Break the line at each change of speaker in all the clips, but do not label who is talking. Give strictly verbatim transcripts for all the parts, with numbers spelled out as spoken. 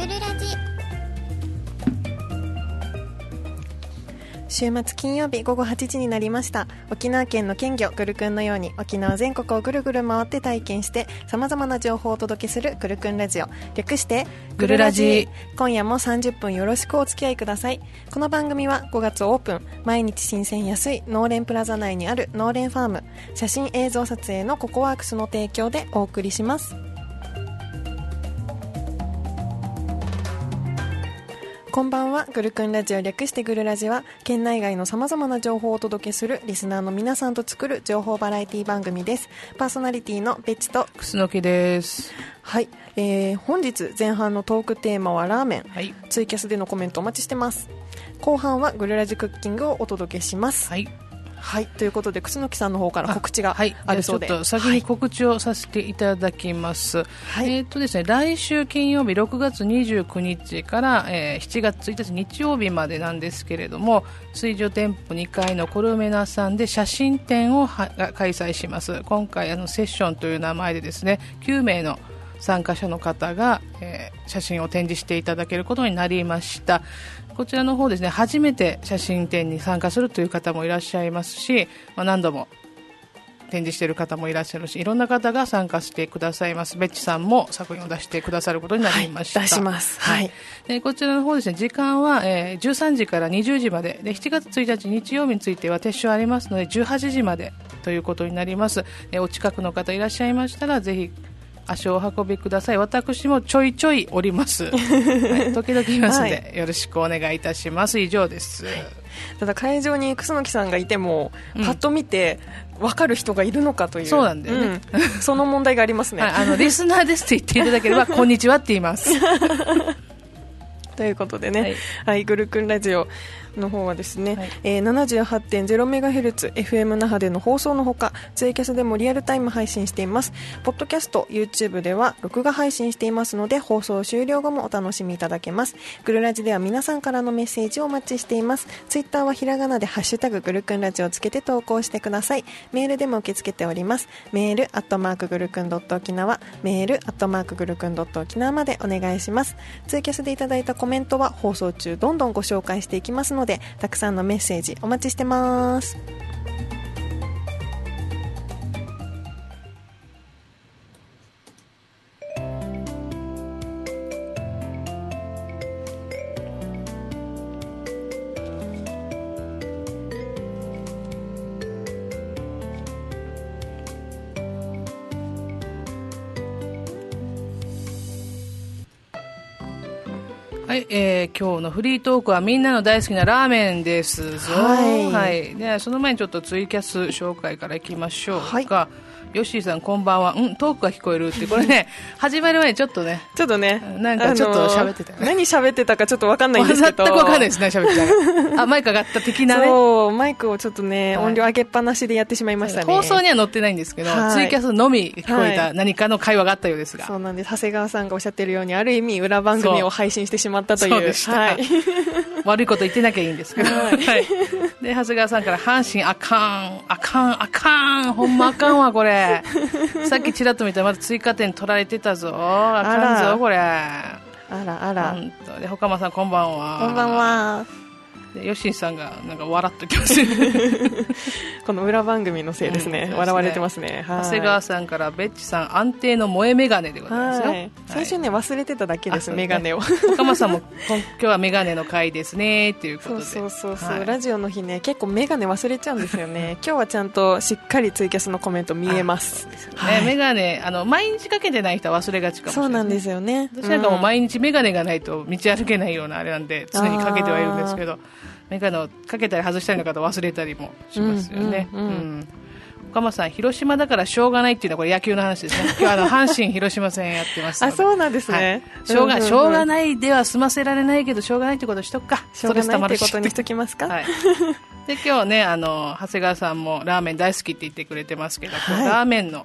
ぐるラジ。
週末金曜日午後はちじになりました。沖縄県の県魚ぐるくんのように沖縄全国をぐるぐる回って体験して様々な情報をお届けするぐるくんラジオ、略して
ぐるラジ。
今夜もさんじゅっぷんよろしくお付き合いください。この番組はごがつオープン、毎日新鮮安い農連プラザ内にある農連ファーム、写真映像撮影のココワークスの提供でお送りします。こんばんは。ぐるくんラジオ、略してぐるラジは県内外の様々な情報をお届けするリスナーの皆さんと作る情報バラエティ番組です。パーソナリティのベッチと
楠木です。
はい、えー、本日前半のトークテーマはラーメン、
はい、
ツイキャスでのコメントお待ちしてます。後半はぐるラジクッキングをお届けします。
はい
はい、ということで楠木さんの方から告知があるそうで、
はい、ちょっと先に告知をさせていただきます、はい、えーとですね、来週金曜日ろくがつにじゅうくにちから、えー、しちがつついたち日曜日までなんですけれども、水上店舗にかいのコルメナさんで写真展をは開催します。今回あのセッションという名前でですね、きゅうめいの参加者の方が、えー、写真を展示していただけることになりました。こちらの方ですね、初めて写真展に参加するという方もいらっしゃいますし、まあ、何度も展示している方もいらっしゃるし、いろんな方が参加してくださいます。ベッチさんも作品を出してくださることになりました。
はい、出します、はい、
でこちらの方ですね、時間は、えー、じゅうさんじからにじゅうじまでで、しちがつついたち日曜日については撤収ありますのでじゅうはちじまでということになります。えー、お近くの方いらっしゃいましたらぜひ足をお運びください。私もちょいちょいおります、はい、時々いますので、はい、よろしくお願いいたします。以上です、はい、
ただ会場に楠木さんがいても、うん、パッと見て分かる人がいるのかという、
そうなんだよね、
うん、その問題がありますね、
はい、あのリスナーですって言っていただければこんにちはって言います
ということでね、
はい、
はい、ぐるくんラジオの方はですね、はい、えー、ななじゅうはちてんゼロメガヘルツ エフエム 那覇での放送のほか、ツイキャスでもリアルタイム配信しています。ポッドキャスト YouTube では録画配信していますので、放送終了後もお楽しみいただけます。ぐるラジでは皆さんからのメッセージをお待ちしています。ツイッターはひらがなでハッシュタグぐるくんラジオをつけて投稿してください。メールでも受け付けております。メールアットマークぐるくんドット沖縄、メールアットマークぐるくんドット沖縄までお願いします。ツイキャスでいただいたコメントは放送中どんどんご紹介していきますので、たくさんのメッセージお待ちしてます。
はい、えー、今日のフリートークはみんなの大好きなラーメンですぞ。
はい、
はい、でその前にちょっとツイキャス紹介からいきましょうか。
はい、
ヨッシーさんこんばんは。うんトークが聞こえるってこれね始まる前にちょっとね
ちょっとね
なんかちょっと喋ってたよね、
あのー、何喋ってたかちょっと分かんないんですけど
全く分かんないですね、喋ってたあマイク上がった的なね、
そうマイクをちょっとね、
はい、
音量上げっぱなしでやってしまいましたね。
放送には載ってないんですけど、はい、ツイキャスのみ聞こえた何かの会話があったようですが、はい、
そうなんです。長谷川さんがおっしゃっているようにある意味裏番組を配信してしまったという、
そうでした、はい、悪いこと言ってなきゃいいんですけど、はいはい、で長谷川さんから阪神あかんあかんあかんほんまあかんわこれさっきちらっと見たらまだ追加点取られてたぞ、あかんぞこれ、あ
らあら
で岡間さんこんばんは。
こんばんは。
でヨッシーさんがなんか笑っときます
この裏番組のせいですね、うん、ですね、笑われてますね。
長谷川さんからベッチさん安定の萌えメガネでございますよ、はい、
最初ね忘れてただけです、メガネを
岡間さんも今日はメガネの回ですねっていうことで、
そうそうそうそう、はい、ラジオの日ね結構メガネ忘れちゃうんですよね今日はちゃんとしっかりツイキャスのコメント見えます。
ですよね、はい、メガネあの毎日かけてない人は忘れがちかもしれない。
そうなんですよね。
私なんかもう毎日メガネがないと道歩けないようなあれなんで常にかけてはいるんですけど、メガネをかけたり外したりの方忘れたりもしますよね、うんうんうん、岡間さん広島だからしょうがないっていうのはこれ野球の話ですね。今日はあの阪神広島戦やってますので
あそうなんですね、
はい、しょうが、うんうんうん、しょうがないでは済ませられないけどしょうがないってことにしとくか、
しょうがないってことにしときますか、
はい、で今日ねあの長谷川さんもラーメン大好きって言ってくれてますけど、はい、ラーメンの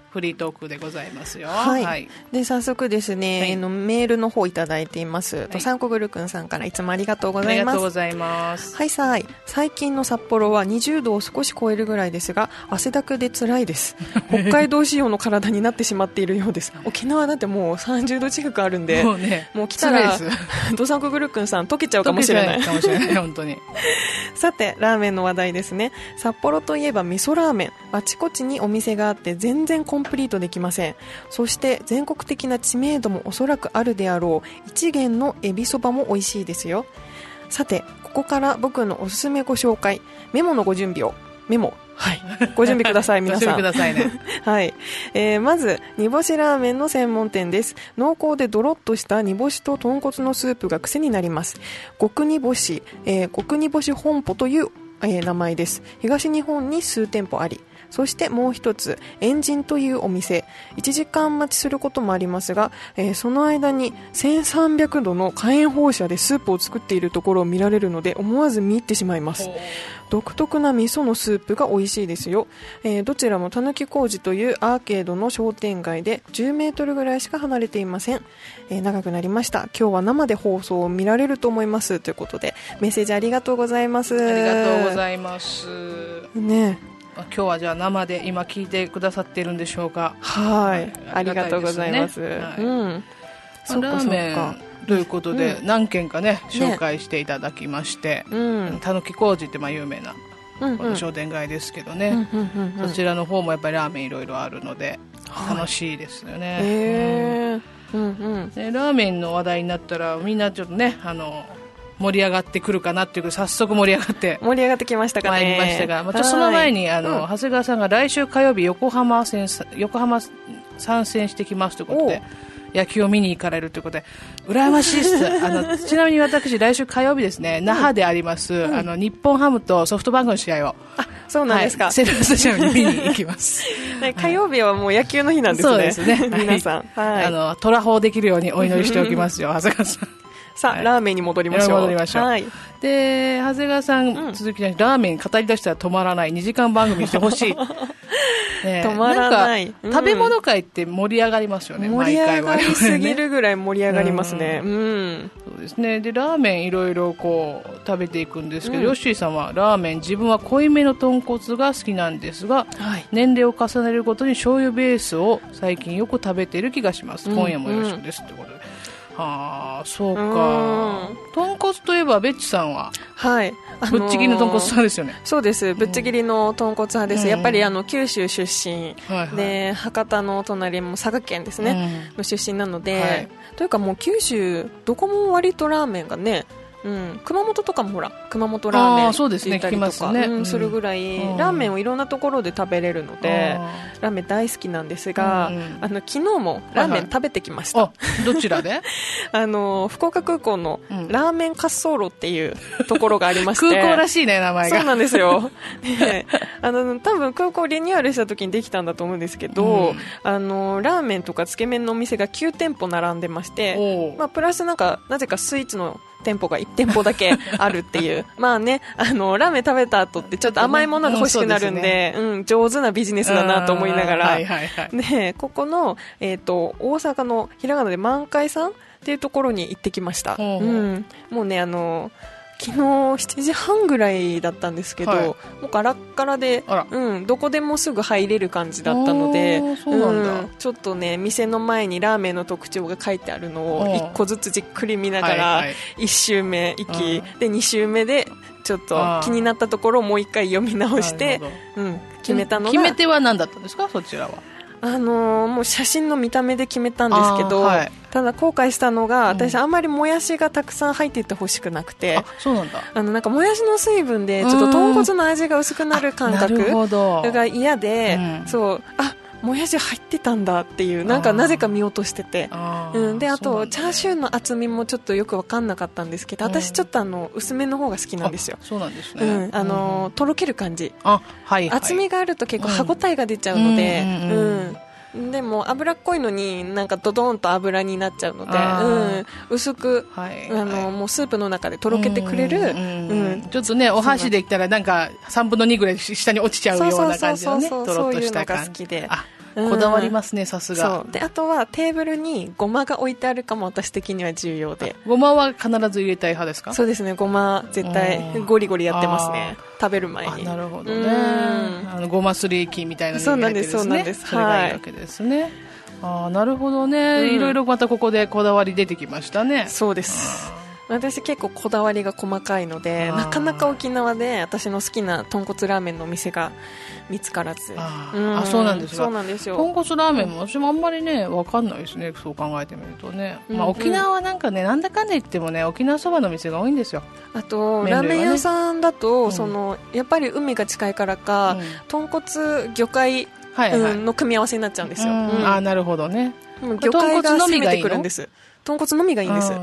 フリートークでございますよ。
はい、
はい、
で早速ですね、はい、のメールの方いただいています、はい、とさんこぐるくんさんからいつもありがとうございます。
ありがとうございます。
はいさい、最近の札幌はにじゅうどを少し超えるぐらいですが汗だくで辛いです北海道仕様の体になってしまっているようです沖縄だってもうさんじゅうど近くあるんで、もう、ね、もう来たらどさんこぐるくんさん溶けちゃうかもしれない
溶けちゃうかもしれない本当に
さてラーメンの話題ですね。札幌といえば味噌ラーメン、あちこちにお店があって全然コンプリートできません。そして全国的な知名度もおそらくあるであろう一元のエビそばも美味しいですよ。さてここから僕のおすすめご紹介、メモのご準備を。メモ、はい、ご準備ください皆さん。
ご準備くださいね
はい、えー、まず煮干しラーメンの専門店です。濃厚でドロッとした煮干しと豚骨のスープが癖になります。極煮干し、えー、極煮干し本舗という、えー、名前です。東日本に数店舗あり、そしてもう一つエンジンというお店、いちじかん待ちすることもありますが、えー、その間にせんさんびゃくどの火炎放射でスープを作っているところを見られるので思わず見入ってしまいます。独特な味噌のスープが美味しいですよ。えー、どちらもたぬき工事というアーケードの商店街でじゅうメートルぐらいしか離れていません。えー、長くなりました。今日は生で放送を見られると思いますということでメッセージありがとうございます。
ありがとうございます
ね。
今日はじゃあ生で今聞いてくださっているんでしょうか。
はい、ありがとうございます。はい、うん、
そうかラーメンということで、うん、何軒かね紹介していただきまして、たぬき工事ってまあ有名なこの商店街ですけどね、そちらの方もやっぱりラーメンいろいろあるので楽しいですよね。はい、へー、うんうん、でラーメンの話題になったらみんなちょっとねあの盛り上がってくるかなっていうか早速盛り上がって
盛り上がってきましたかね。
参りましたが、またその前にあの、うん、長谷川さんが来週火曜日横浜戦横浜参戦してきますということで野球を見に行かれるということで羨ましいですあのちなみに私来週火曜日ですね、那覇であります、うん、あの日本ハムとソフトバンクの試合を、
あ、そうなんですか、
はい、セルフスタジアムに見に行きます
火曜日はもう野球の日なんですね。
そうですね
皆さん、はい、
あのトラホできるようにお祈りしておきますよ長谷川さん。
さあ、はい、ラーメンに戻りましょう。
戻りましょう。はい、で長谷川さん、うん、続きにラーメン語り出したら止まらないにじかん番組してほしい
ね、止まらない、
うん、食べ物界って盛り上がりますよね。
盛り上がりすぎるぐらい盛り上がりますね。うん、うん、
そうですね。でラーメンいろいろこう食べていくんですけど、うん、ヨッシーさんはラーメン自分は濃いめの豚骨が好きなんですが、はい、年齢を重ねるごとに醤油ベースを最近よく食べている気がします、うん、今夜もよろしくですってことで、はあ、そうか。豚骨といえばベッチさんは、はい、あのー、ぶっちぎりの豚骨さんですよね。
そうです、ぶっちぎりの豚骨派です、うん、やっぱりあの九州出身、はいはい、で博多の隣も佐賀県ですね、うん、の出身なので、はい、というかもう九州どこも割とラーメンがね、うん、熊本とかもほら熊本ラーメンって言ったりとか、ねね、うん、するぐらい、うん、ラーメンをいろんなところで食べれるのでラーメン大好きなんですが、うん、あの昨日もラーメン食べてきました、はい
はい、どちらで
あの福岡空港のラーメン滑走路っていうところがありまして
空港らしいね名前が。
そうなんですよであの多分空港リニューアルした時にできたんだと思うんですけど、うん、あのラーメンとかつけ麺のお店がきゅう店舗並んでまして、まあ、プラスなんかなぜかスイーツの店舗がいち店舗だけあるっていうまあね、あのラーメン食べた後ってちょっと甘いものが欲しくなるんで、うん、うん、上手なビジネスだなと思いながら、はいはいはい、でここの、えーと、大阪のひらがなで満開さんっていうところに行ってきました。うん、もうねあの昨日しちじはんぐらいだったんですけど、はい、もうガラッガラで、うん、どこでもすぐ入れる感じだったので、そうなんだ、うん、ちょっとね店の前にラーメンの特徴が書いてあるのをいっこずつじっくり見ながら、はいはい、いち周目行きでに周目でちょっと気になったところをもう一回読み直して、うん、決めたのが。
決め手は何だったんですかそちらは。
あのー、もう写真の見た目で決めたんですけど、はい、ただ後悔したのが、うん、私あんまりもやしがたくさん入っていてほしくなくて、
あ、そうなんだ。
あのなんかもやしの水分でちょっと豚骨の味が薄くなる感覚が嫌で、うん、そうあもやし入ってたんだっていうなんかなぜか見落としてて、うん、であとチャーシューの厚みもちょっとよく分かんなかったんですけど、私ちょっとあの薄めの方が好きなんですよ。
そうなんですね、
うん、あのー、とろける感じ、
あ、はいはい、
厚みがあると結構歯ごたえが出ちゃうので、うんうんうん、でも脂っこいのになんかドドーンと油になっちゃうので、うん、薄く、はい、あのもうスープの中でとろけてくれる、うんうん
うん、ちょっとねお箸でいったらなんかさんぶんのにぐらい下に落ちちゃうような感じのね、とろっとした感じ。
そういうのが好きで、
あ、 こだわりますね、さすが。
そうで、あとはテーブルにごまが置いてあるかも私的には重要で。
ごまは必ず入れたい派ですか？
そうですね、ごま絶対ゴリゴリやってますね、食べる前に。
なるほどね。あのごますり液みたいなのに入れてですね。
そうなんです、
それがいいわけですね、はい。あ、なるほどね、うん、いろいろまたここでこだわり出てきましたね。
そうです。私結構こだわりが細かいので、なかなか沖縄で私の好きな豚骨ラーメンのお店が見つからず。
あ、うん、あ、そうなんですか。
そうなんですよ。
豚骨ラーメンも私もあんまりね分かんないですね、そう考えてみるとね、うんうん、まあ、沖縄はなんかね、なんだかんだ言ってもね、沖縄そばの店が多いんですよ。
あと、ね、ラーメン屋さんだと、うん、そのやっぱり海が近いからか、うん、豚骨魚介、はいはい、うん、の組み合わせになっちゃうんですよ、うんうん、
あ、なるほどね。
魚介が攻めてくるんです。豚骨のみがいいんです。うん、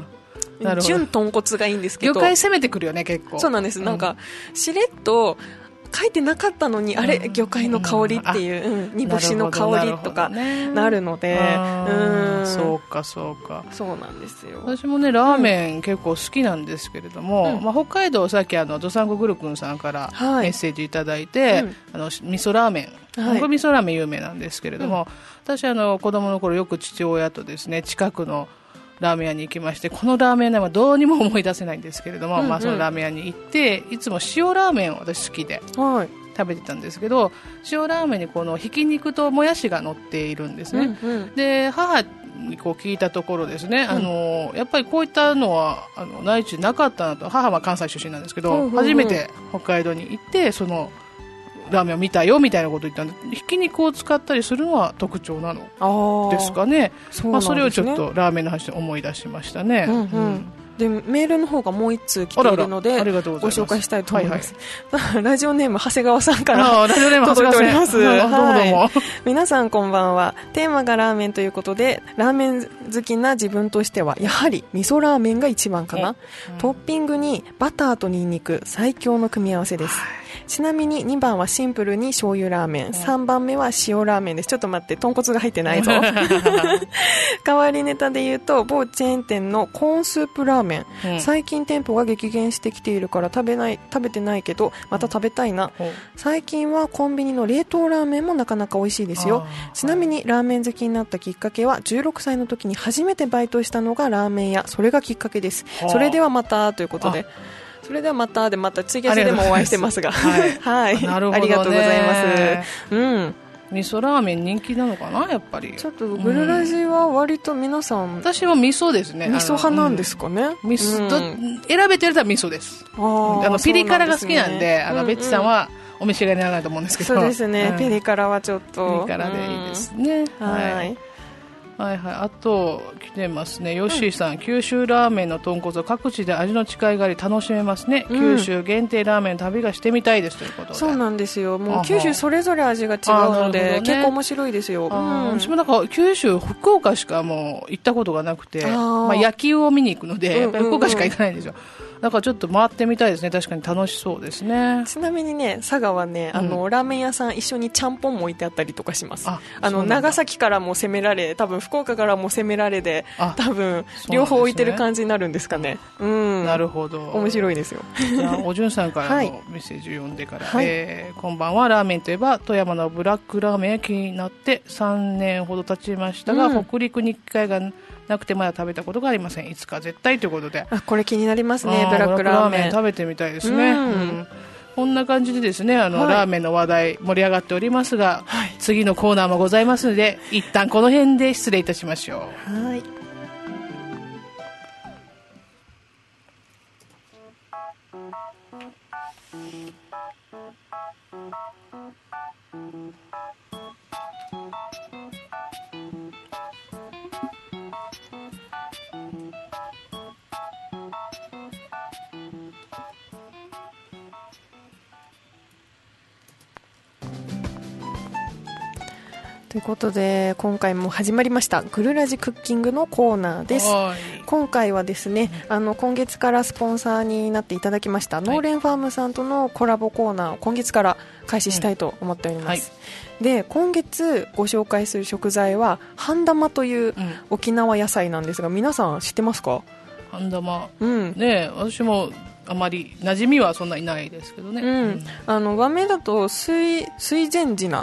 純豚骨がいいんですけど、
魚介攻めてくるよね、結構。
そうなんです、うん、なんかしれっと書いてなかったのに、うん、あれ魚介の香りっていう、うん、煮干しの香りとかなるので、
うん、そうかそうか、
そうなんですよ。
私もねラーメン結構好きなんですけれども、うん、まあ、北海道、さっきあのどさんこグルクンさんからメッセージいただいて、はい、あの味噌ラーメン、はい、これ味噌ラーメン有名なんですけれども、うん、私あの子供の頃よく父親とですね近くのラーメン屋に行きまして、このラーメン屋はどうにも思い出せないんですけれども、うんうん、まあ、そのラーメン屋に行っていつも塩ラーメンを私好きで食べてたんですけど、はい、塩ラーメンにこのひき肉ともやしが乗っているんですね、うんうん、で母にこう聞いたところですね、うん、あのやっぱりこういったのはあの内地なかったなと。母は関西出身なんですけど、うんうんうん、初めて北海道に行ってそのラーメンを見たよみたいなことを言ったんで、ひき肉を使ったりするのは特徴なのですかね。 そ, まあ、それをちょっとラーメンの話で思い出しましたね、うんうんうん、
でメールの方がもう一通来ているので、ご紹介したいと思います、はいはい、ラジオネーム長谷川さんから届いております。皆さんこんばんは。テーマがラーメンということで、ラーメン好きな自分としてはやはり味噌ラーメンが一番かな、うん、トッピングにバターとニンニク、最強の組み合わせです。ちなみににばんはシンプルに醤油ラーメン、さんばんめは塩ラーメンです。ちょっと待って、豚骨が入ってないぞ代わりネタで言うと、某チェーン店のコーンスープラーメン、うん、最近店舗が激減してきているから食べない食べてないけどまた食べたいな、うん、最近はコンビニの冷凍ラーメンもなかなか美味しいですよ。ちなみにラーメン好きになったきっかけはじゅうろくさいの時に初めてバイトしたのがラーメン屋、それがきっかけです。それではまたということで、それではまたでまたツイキャスでもお会いしてますが、はい、はい、なるほどね、ありがとうございます。うん、
味噌ラーメン人気なのかな、やっぱり。
ちょっとグルラジは割と皆さん、うん、
私は味噌ですね。
味噌派なんですかね、
うん、味噌、うん、選べてると味噌です。ああのピリ辛が好きなんで、あのベッチさんはお召し上がりにならないと思うんですけど。
そうですね、うん、ピリ辛はちょっと
ピリ辛でいいですね、うん、はい、はいはいはい。あと来てますね、ヨッシーさん、うん、九州ラーメンの豚骨は各地で味の違いがあり楽しめますね、うん、九州限定ラーメンの旅がしてみたいですということで。
そうなんですよ、もう九州それぞれ味が違うので、ね、結構面白いですよ、うん、
私もなんか九州福岡しかもう行ったことがなくて、あ、まあ、野球を見に行くので、うんうんうん、やっぱり福岡しか行かないんですよ。だからちょっと回ってみたいですね。確かに楽しそうですね。
ちなみにね、佐賀はね、あの、うん、ラーメン屋さん一緒にちゃんぽんも置いてあったりとかします。ああの長崎からも攻められ、多分福岡からも攻められで、多分両方置いてる感じになるんですかね。うん、なるほど、面白いですよ。
じゃあおじゅんさんからのメッセージを読んでから、はい、えー、こんばんは。ラーメンといえば富山のブラックラーメンが気になってさんねんほど経ちましたが、うん、北陸に機会がなくてまだ食べたことがありません。いつか絶対ということで。
あ、これ気になりますね、ブラックラーメン
食べてみたいですね、うんうん、こんな感じでですね、あの、はい、ラーメンの話題盛り上がっておりますが、はい、次のコーナーもございますので一旦この辺で失礼いたしましょう。はい、
ということで今回も始まりましたグルラジクッキングのコーナーです。今回はですね、あの今月からスポンサーになっていただきました、はい、ノーレンファームさんとのコラボコーナーを今月から開始したいと思っております、うん、はい、で今月ご紹介する食材は半玉という沖縄野菜なんですが、皆さん知ってますか？
半玉、うん、ね、私もあまり馴染みはそんなにないですけどね、うん
うん、あの和名だと水水前寺な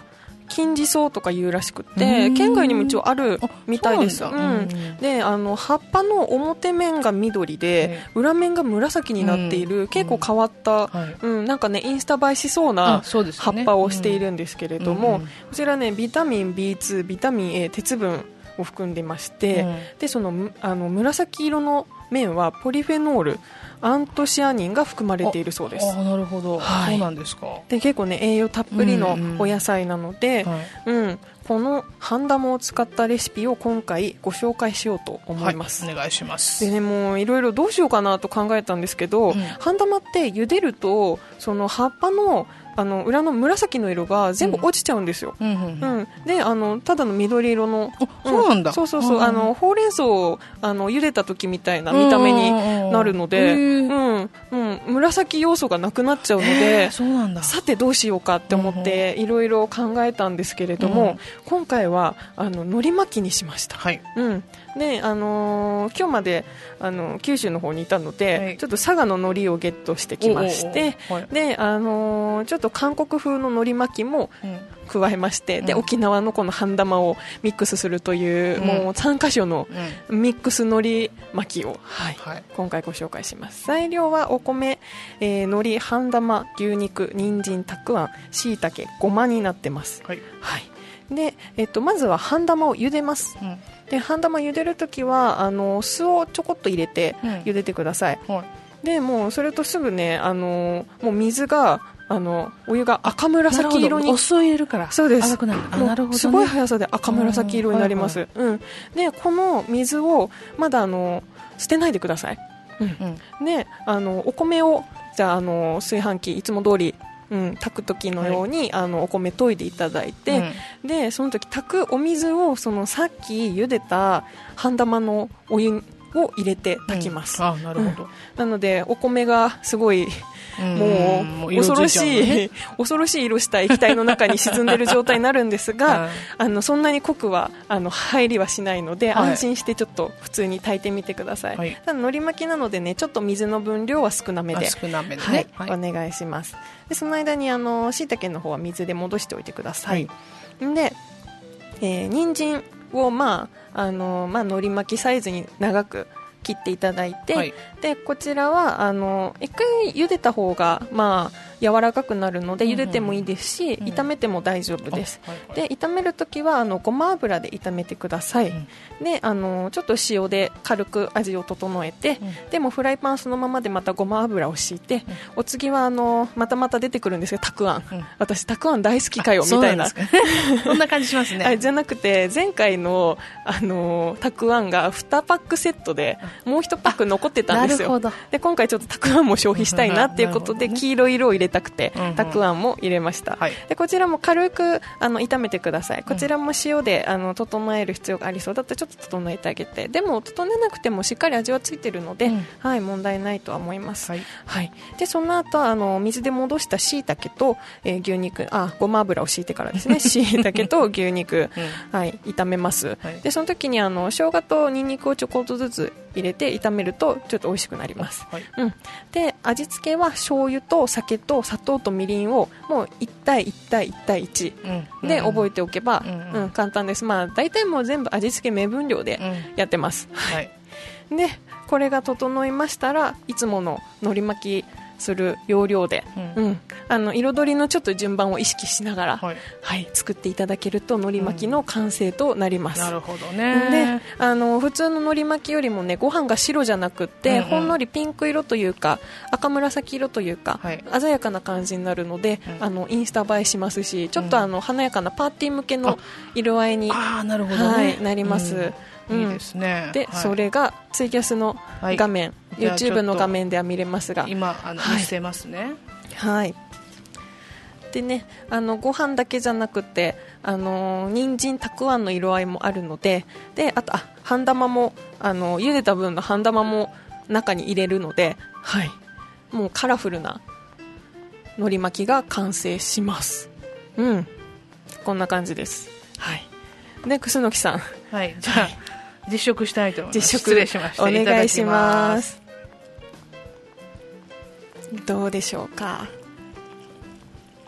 金地草とかいうらしくて、県外にも一応あるみたいです。
そうなんだ。
うん、であの葉っぱの表面が緑で裏面が紫になっている、うん、結構変わった、うんうん、なんかねインスタ映えしそうな葉っぱをしているんですけれども、うん、こちらねビタミン ビーツー、ビタミン A、鉄分を含んでまして、うん、でそのあの紫色の面はポリフェノール、アントシアニンが含まれているそうです。
ああ、なるほど、はい、そうなんですか。
で結構ね栄養たっぷりのお野菜なので、うんうんはいうん、この半玉を使ったレシピを今回ご紹介しようと思います、
はい、お願いします。
でね、もういろいろどうしようかなと考えたんですけど、うん、半玉って茹でるとその葉っぱのあの裏の紫の色が全部落ちちゃうんですよ、うんうんうん、であのただの緑色の、
うん、そうなんだ。
そうそうそう、あのほうれん草をあの茹でた時みたいな見た目になるので、うんうん、紫要素がなくなっちゃうので、
そうなんだ。さ
てどうしようかって思っていろいろ考えたんですけれども、うん、今回はあの海苔巻きにしました、はいうんであのー、今日まであの九州の方にいたので、はい、ちょっと佐賀の海苔をゲットしてきまして、はい、であのー、ちょっと韓国風の海苔巻きも加えまして、うん、で沖縄のこの半玉をミックスするという、うん、もうさん箇所のミックス海苔巻きを、はいはい、今回ご紹介します。材料はお米、えー、海苔、半玉、牛肉、人参、たくあん、しいたけ、ごまになってます、はいはいでえっと、まずは半玉を茹でます、うんで半玉茹でるときはあの酢をちょこっと入れて茹でてください、うんはい、でもうそれとすぐねあのもう水があのお湯が赤紫色に
お酢を入れるから
そうです
赤くなる。あ、なるほどね、す
ごい速さで赤紫色になります、はいはいうん、でこの水をまだあの捨てないでください、うんうん、であのお米をじゃあ、あの炊飯器いつも通りうん、炊く時のように、はい、あのお米研いでいただいて、うん、でその時炊くお水をそのさっき茹でた半玉のお湯を入れて炊きます、
うん、あなるほど、うん、
なのでお米がすごいもう恐ろしい、ね、恐ろしい色した液体の中に沈んでいる状態になるんですが、はい、あのそんなに濃くはあの入りはしないので、はい、安心してちょっと普通に炊いてみてください、はい、ただ海苔巻きなのでねちょっと水の分量は少なめで、
少なめで、ね
はいはい、お願いします。でその間にあの椎茸の方は水で戻しておいてください、はい、で、えー、人参を、まああのまあ、海苔巻きサイズに長く切っていただいて、はい、でこちらはあの一回茹でた方が、まあ、柔らかくなるので茹でてもいいですし、うんうん、炒めても大丈夫です、うんはいはい、で炒めるときはあのごま油で炒めてください、うん、であのちょっと塩で軽く味を整えて、うん、でもフライパンそのままでまたごま油を敷いて、うん、お次はあのまたまた出てくるんですけどたくあん、うん、私たくあん大好きかよみたいな
そんな感じしますね
じゃなくて前回のあのたくあんがにパックセットでもういちパック残ってたんですよ。で今回ちょっとたくあんも消費したいなっていうことで、ね、黄色い色を入れたくて、うんうん、たくあんも入れました、はい、でこちらも軽くあの炒めてください。こちらも塩であの整える必要がありそうだったらちょっと整えてあげて、でも整えなくてもしっかり味はついているので、うんはい、問題ないとは思います、はいはい、でその後あの水で戻したしいたけと、えー、牛肉あごま油を敷いてからですねしいたけと牛肉、うんはい、炒めます、はい、でその時にあの生姜とニンニクをちょこっとずつ入れて炒めるとちょっと美味しくなります、はいうん、で味付けは醤油と酒と砂糖とみりんをもういち対いち対いち対いちで覚えておけば、うんうん、簡単です、まあ、大体もう全部味付け目分量でやってます、うんはい、でこれが整いましたらいつもの海苔巻きする要領で、うんうん、あの彩りのちょっと順番を意識しながら、はいはい、作っていただけると海苔巻きの完成となります、
うん、なるほどね。
であの普通の海苔巻きよりもねご飯が白じゃなくて、うんうん、ほんのりピンク色というか赤紫色というか、はい、鮮やかな感じになるので、うん、あのインスタ映えしますしちょっとあの、うん、華やかなパーティー向けの色合いに、
ああなるほどね、
はい、なります、うん
うん、いいですね。
で、はい、それがツイキャスの画面、はい、YouTube の画面では見れますが
今あの、はい、見せますね。
はい。でね、あのご飯だけじゃなくて、あの人参たくあんの色合いもあるので、であとあ半玉もあの茹でた分の半玉も中に入れるので、はい、もうカラフルな海苔巻きが完成します。うん、こんな感じです。はい。で、楠木さん、
はい、じゃあ、はい、実食したいと思います。
実食
失礼しました。
お願いします。どうでしょうか。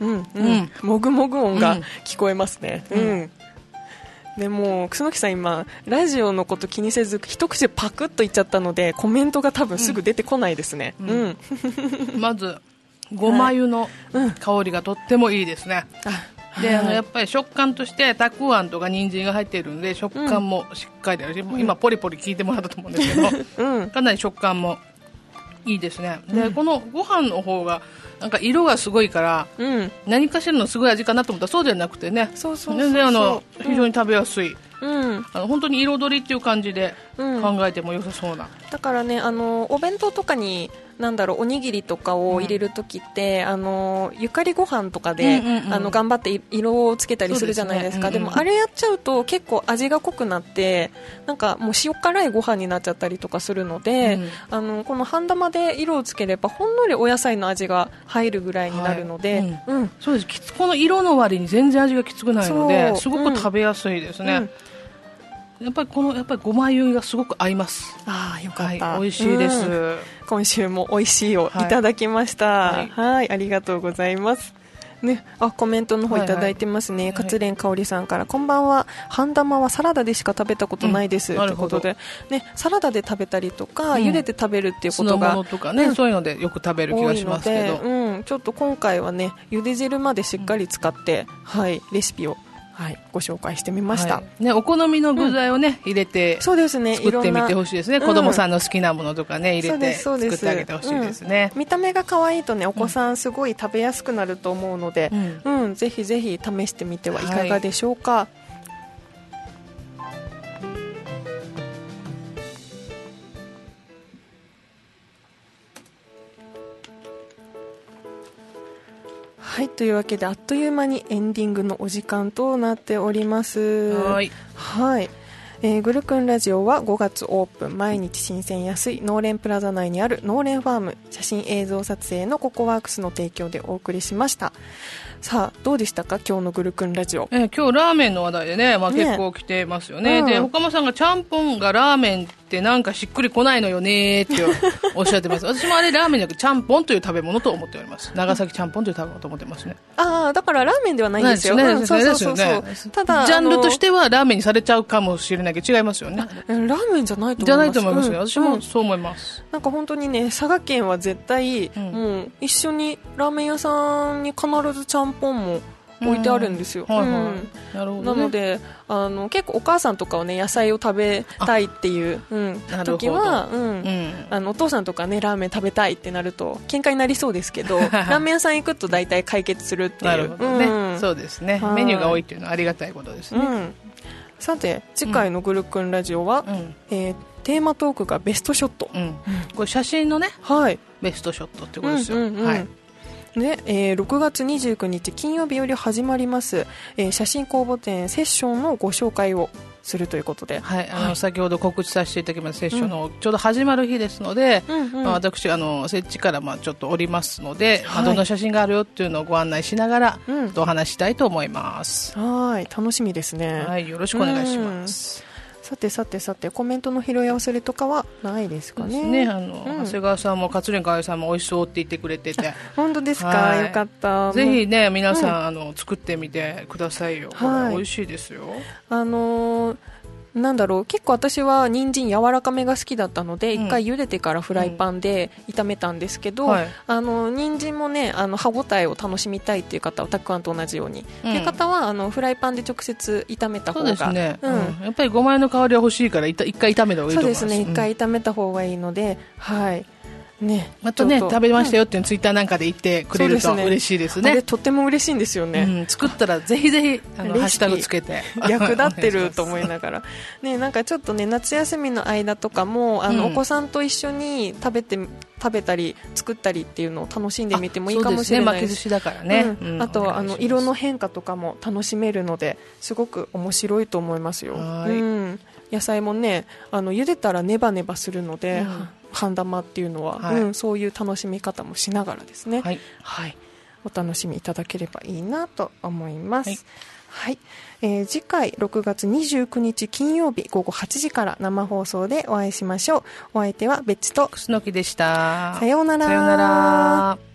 うんうん、
うん、
もぐもぐ音が聞こえますね。うん、うん、でも楠木さん今ラジオのこと気にせず一口でパクッと言っちゃったのでコメントが多分すぐ出てこないですね。うんうん
うん、まずごま油の香りがとってもいいですね。はい、であのやっぱり食感としてたくあんとか人参が入っているので食感もしっかりあるし、うん、今ポリポリ聞いてもらったと思うんですけど、うん、かなり食感もいいですね。で、うん、このご飯の方がなんか色がすごいから、うん、何かしらのすごい味かなと思ったらそうじゃなくてね、
そうそうそうそう、
全然あの非常に食べやすい、うん、あの本当に彩りっていう感じで考えても良さそうな、
うん、だからねあのお弁当とかになんだろうおにぎりとかを入れるときって、うん、あのゆかりご飯とかで、うんうんうん、あの頑張って色をつけたりするじゃないですか。 で, す、ねうんうん、でもあれやっちゃうと結構味が濃くなってなんかもう塩辛いご飯になっちゃったりとかするので、うん、あのこの半玉で色をつければほんのりお野菜の味が入るぐらいになるので、はいうんうん、
そうです。この色の割に全然味がきつくないのですごく食べやすいですね、うんうんやっぱりこのやっぱりごま油がすごく合います。
ああよかった、
はい、美味しいです、うん、
今週も美味しいをいただきました。はい、はいはいありがとうございますね、あコメントの方いただいてますね。勝連香織さんからこんばんは。半玉はサラダでしか食べたことないです、うん、ということで、ね、サラダで食べたりとか、うん、茹でて食べるっていうことが、
酢の物とかね、うん、そういうのでよく食べる気がしますけど、
うん、ちょっと今回はね茹で汁までしっかり使って、うんはい、レシピをはい、ご紹介してみました、
はいね、お好みの具材を、ねうん、入れてそうですね作ってみてほしいですね。子供さんの好きなものとか、ね、入れて作ってあげてほしいですね、
うん、見た目が可愛いと、ね、お子さんすごい食べやすくなると思うので、うんうん、ぜひぜひ試してみてはいかがでしょうか。はいはい、というわけであっという間にエンディングのお時間となっております。
はい、
はいえー、グルクンラジオはごがつオープン毎日新鮮安いノーレンプラザ内にあるノーレンファーム写真映像撮影のココワークスの提供でお送りしました。さあどうでしたか今日のグルクンラジオ、
えー、今日ラーメンの話題でね、まあ、結構来てますよね、うん、で岡間さんがちゃんぽんがラーメンってなんかしっくりこないのよねっておっしゃってます私もあれラーメンじゃなくてちゃんぽんという食べ物と思っております。長崎ちゃんぽんという食べ物と思ってますね。
ああだからラーメンではないんですよ。
ないですね、うん、そうそうそうそう。ただジャンルとしてはラーメンにされちゃうかもしれないけど違いますよね。
ラーメンじゃないと思います。
じゃないと思いますね、うん、私も
うん
そう思います。
なんか本当にね佐賀県は絶対、うん、もう一緒にラーメン屋さんに必ずちゃんぽんも置いてあるんですよ、うんはいはいうんなるほどね、なのであの結構お母さんとかはね野菜を食べたいっていう、うん、時は、うんうん、あのお父さんとかねラーメン食べたいってなると喧嘩になりそうですけどラーメン屋さん行くと大体解決するっていう。
なるほどね、うん、そうですね、メニューが多いっていうのはありがたいことですね、うん、
さて次回のグルクンラジオは、うんえー、テーマトークがベストショット、うんうん、
これ写真のね、はい、ベストショットってことですよ、うんうんうんはい
ねえー、ろくがつにじゅうくにち金曜日より始まります、えー、写真公募展セッションのご紹介をするということで、
はい、あの、はい、先ほど告知させていただきましたセッションの、うん、ちょうど始まる日ですので、うんうんまあ、私あの設置からまあちょっとおりますので、はいまあ、どんな写真があるよっていうのをご案内しながら、うん、お話したいと思います。
はい楽しみですね。
はいよろしくお願いします。
さてさてさてコメントの拾い忘れとかはないですかね。
ですねあの、うん、長谷川さんも勝連香織さんも美味しそうって言ってくれてて
本当ですか、はい、よかった。
ぜひね皆さん、うん、あの作ってみてくださいよ、はい、美味しいですよ。
あのーなんだろう結構私は人参柔らかめが好きだったので、うん、一回茹でてからフライパンで炒めたんですけど、うんはい、あの人参もねあの歯ごたえを楽しみたいっていう方はたくあんと同じように、うん、っていう方はあのフライパンで直接炒めた方がそうですね、
うんうん、やっぱりごま油の香りは欲しいから一回炒めた方がいいと思います。そうですね
一回炒めた方がいいので、うん、はいね、
またね食べましたよっていうのツイッターなんかで言ってくれると嬉しいですね。
あれとっても嬉しいんですよね、
うん、作ったらぜひぜひあのハッシュタグつけて
役立ってると思いながらねなんかちょっとね夏休みの間とかもあの、うん、お子さんと一緒に食べて食べたり作ったりっていうのを楽しんでみてもいいかもしれないです。
そうですね巻き寿司だからね、
うんうん、あとはあの色の変化とかも楽しめるのですごく面白いと思いますよ。はい、うん、野菜もねあの茹でたらネバネバするので、うん半玉っていうのは、はいうん、そういう楽しみ方もしながらですね、はいはい、お楽しみいただければいいなと思います。はいはいえー、次回ろくがつにじゅうくにち金曜日ごごはちじから生放送でお会いしましょう。お相手はベッチと
楠木でした。
さようなら。
さようなら。